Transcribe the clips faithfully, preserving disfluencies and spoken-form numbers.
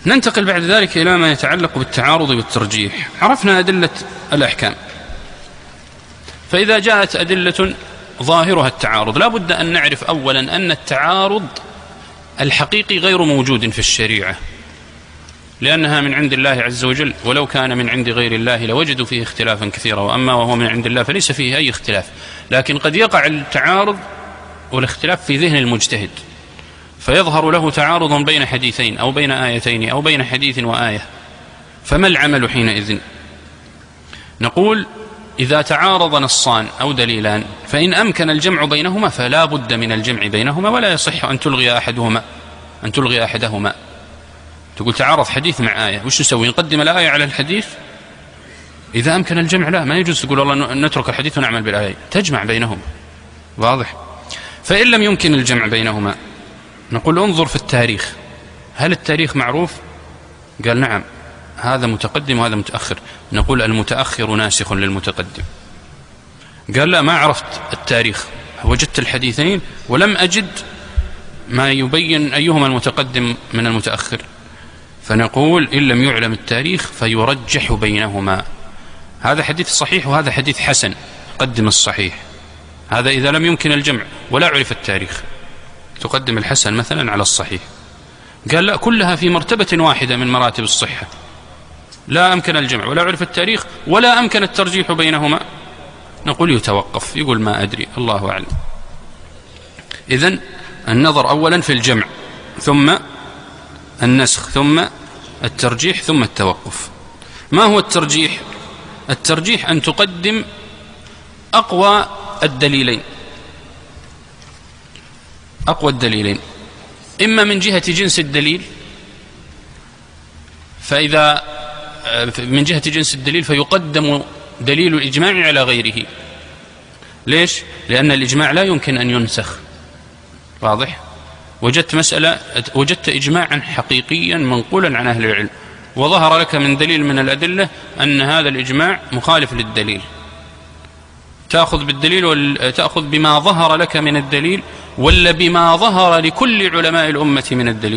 ننتقل بعد ذلك إلى ما يتعلق بالتعارض والترجيح. عرفنا أدلة الأحكام، فإذا جاءت أدلة ظاهرها التعارض لا بد أن نعرف أولا أن التعارض الحقيقي غير موجود في الشريعة، لأنها من عند الله عز وجل، ولو كان من عند غير الله لوجدوا فيه اختلافا كثيرا، وأما وهو من عند الله فليس فيه أي اختلاف. لكن قد يقع التعارض والاختلاف في ذهن المجتهد، فيظهر له تعارض بين حديثين أو بين آيتين أو بين حديث وآية، فما العمل حينئذ؟ نقول إذا تعارض نصان أو دليلان فإن أمكن الجمع بينهما فلا بد من الجمع بينهما، ولا يصح أن تلغي أحدهما أن تلغي أحدهما. تقول تعارض حديث مع آية، وش نسوي؟ نقدم الآية على الحديث؟ إذا أمكن الجمع لا، ما يجوز تقول والله نترك الحديث ونعمل بالآية، تجمع بينهما. واضح؟ فإن لم يمكن الجمع بينهما نقول انظر في التاريخ، هل التاريخ معروف؟ قال نعم، هذا متقدم وهذا متأخر. نقول المتأخر ناسخ للمتقدم. قال لا، ما عرفت التاريخ، وجدت الحديثين ولم أجد ما يبين أيهما المتقدم من المتأخر، فنقول إن لم يعلم التاريخ فيرجح بينهما. هذا حديث صحيح وهذا حديث حسن، قدم الصحيح. هذا إذا لم يمكن الجمع ولا عرف التاريخ، تقدم الحسن مثلا على الصحيح. قال لا، كلها في مرتبة واحدة من مراتب الصحة، لا أمكن الجمع ولا عرف التاريخ ولا أمكن الترجيح بينهما. نقول يتوقف، يقول ما أدري، الله أعلم. إذن النظر أولا في الجمع، ثم النسخ، ثم الترجيح، ثم التوقف. ما هو الترجيح؟ الترجيح أن تقدم أقوى الدليلين، أقوى الدليلين إما من جهة جنس الدليل، فإذا من جهة جنس الدليل فيقدم دليل الإجماع على غيره. ليش؟ لأن الإجماع لا يمكن أن ينسخ. واضح؟ وجدت مسألة، وجدت إجماعا حقيقيا منقولا عن أهل العلم، وظهر لك من دليل من الأدلة أن هذا الإجماع مخالف للدليل، تأخذ بالدليل ولا تأخذ بما ظهر لك من الدليل ولا بما ظهر لكل علماء الأمة من الدليل؟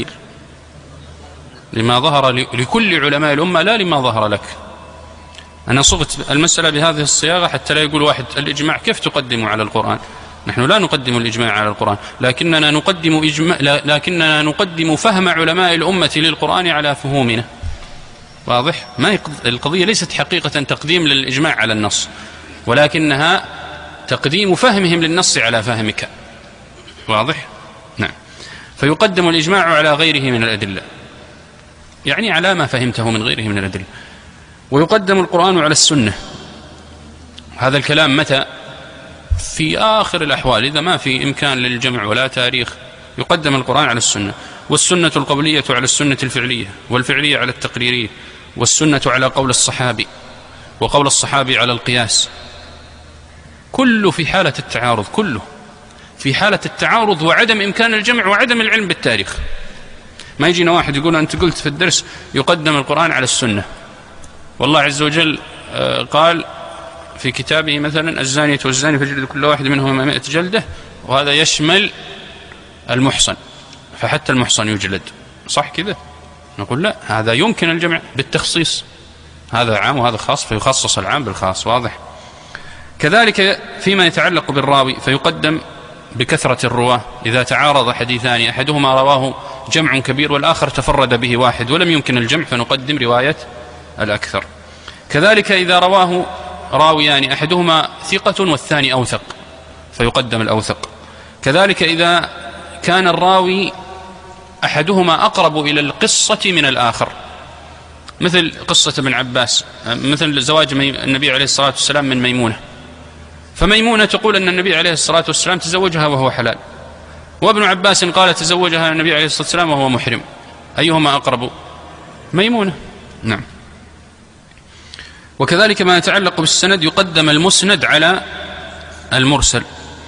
لما ظهر لكل علماء الأمة لا لما ظهر لك. أنا صغت المسألة بهذه الصياغة حتى لا يقول واحد الإجماع كيف تقدم على القرآن؟ نحن لا نقدم الإجماع على القرآن، لكننا نقدم إجماع، لكننا نقدم فهم علماء الأمة للقرآن على فهومنا. واضح؟ ما القضية ليست حقيقة تقديم للإجماع على النص، ولكنها تقديم فهمهم للنص على فهمك. واضح؟ نعم. فيقدم الإجماع على غيره من الأدلة، يعني على ما فهمته من غيره من الأدلة. ويقدم القرآن على السنة. هذا الكلام متى؟ في آخر الأحوال، إذا ما في إمكان للجمع ولا تاريخ يقدم القرآن على السنة. والسنة القولية على السنة الفعلية، والفعلية على التقريرية، والسنة على قول الصحابي، وقول الصحابي على القياس. كله في حالة التعارض، كله في حالة التعارض وعدم إمكان الجمع وعدم العلم بالتاريخ. ما يجينا واحد يقول أنت قلت في الدرس يقدم القرآن على السنة، والله عز وجل قال في كتابه مثلا الزانية والزاني فجلد كل واحد منهما مئة جلدة، وهذا يشمل المحصن، فحتى المحصن يجلد. صح كذا؟ نقول لا، هذا يمكن الجمع بالتخصيص، هذا عام وهذا خاص فيخصص العام بالخاص. واضح؟ كذلك فيما يتعلق بالراوي فيقدم بكثرة الرواة. إذا تعارض حديثان أحدهما رواه جمع كبير والآخر تفرد به واحد ولم يمكن الجمع فنقدم رواية الأكثر. كذلك إذا رواه راويان أحدهما ثقة والثاني أوثق فيقدم الأوثق. كذلك إذا كان الراوي أحدهما أقرب إلى القصة من الآخر، مثل قصة ابن عباس، مثل زواج النبي عليه الصلاة والسلام من ميمونة، فميمونة تقول أن النبي عليه الصلاة والسلام تزوجها وهو حلال، وابن عباس قال تزوجها النبي عليه الصلاة والسلام وهو محرم، أيهما أقرب؟ ميمونة. نعم. وكذلك ما يتعلق بالسند يقدم المسند على المرسل،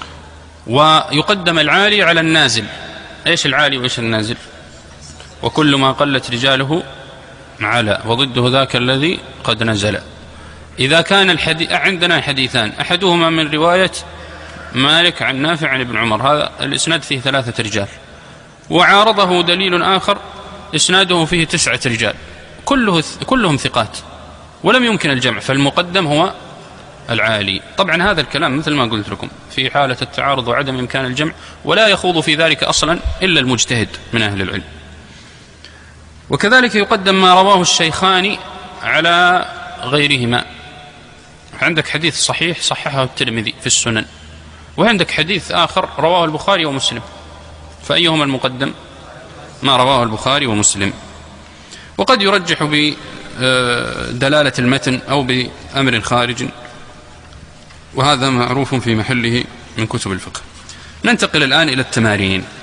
ويقدم العالي على النازل. إيش العالي وإيش النازل؟ وكل ما قلت رجاله علا وضده ذاك الذي قد نزل. إذا كان الحديث عندنا حديثان أحدهما من رواية مالك عن نافع عن ابن عمر، هذا الإسناد فيه ثلاثة رجال، وعارضه دليل آخر إسناده فيه تسعة رجال كله كلهم ثقات ولم يمكن الجمع، فالمقدم هو العالي. طبعا هذا الكلام مثل ما قلت لكم في حالة التعارض وعدم إمكان الجمع، ولا يخوض في ذلك أصلا إلا المجتهد من أهل العلم. وكذلك يقدم ما رواه الشيخان على غيرهما. عندك حديث صحيح صححه الترمذي في السنن، وعندك حديث آخر رواه البخاري ومسلم، فأيهما المقدم؟ ما رواه البخاري ومسلم. وقد يرجح بدلالة المتن أو بأمر خارج، وهذا معروف في محله من كتب الفقه. ننتقل الآن إلى التمارين.